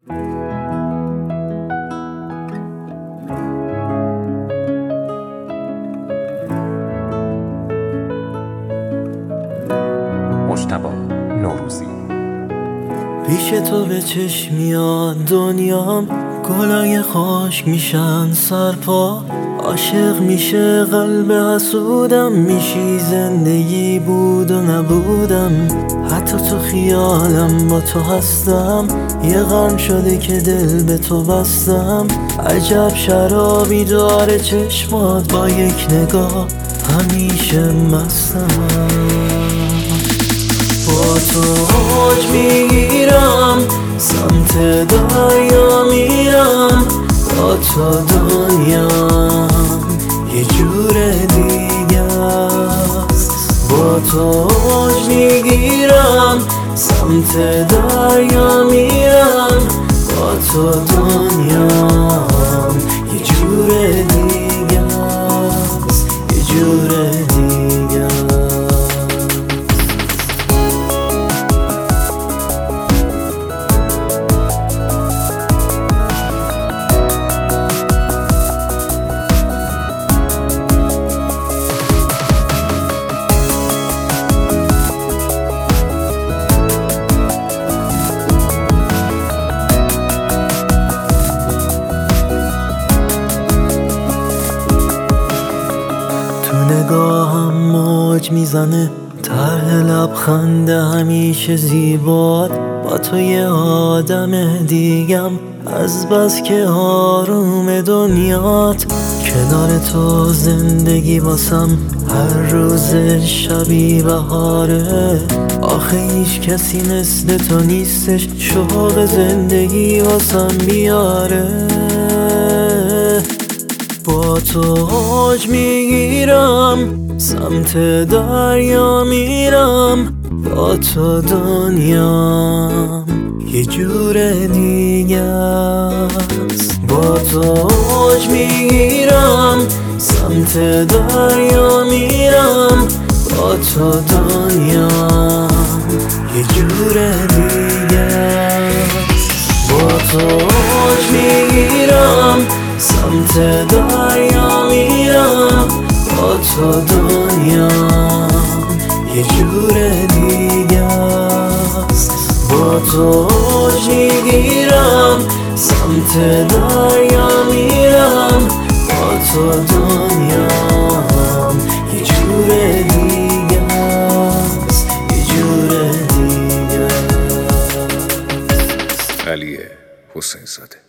مجتبی نوروزی. پیش تو به چشم میاد دنیام، گلای خشک میشن سرپا، عاشق میشه قلب حسودم، میشی زندگی بود و نبودم، حتی تو خیالم با تو هستم، یه قرن شده که دل به تو بستم، عجب شرابی داره چشمات، با یک نگاه همیشه مستم، با تو اوج میگیرم، سمت دریا میرم، با تو دنیام یه جور دیگه است، با تو اوج میگیرم، سمت دریا میرم، با تو دنیام یه جور دیگه است، یه جور دیگه است. نگاهم موج میزنه، طرح لبخند همیشه زیبات، با تو یه آدم دیگم، از بس که آروم دنیات، کنار تو زندگی واسم هر روز شبی بهاره، آخه هیچ کسی مثل تو نیستش، شوق زندگی واسم بیاره، با تو اوج میگیرم، سمت دریا میرم، با تو دنیام یه جور دیگه است، با تو اوج میگیرم، سمت دریا میرم، با تو دنیام یه جور دیگه است، با تو اوج میگیرم، سمت دریا میرم، با تو دنیام یه جور دیگه است، با تو اوج میگیرم، سمت دریا میرم، با تو دنیام یه جور دیگه است، یه جور دیگه است. علی حسین زاده.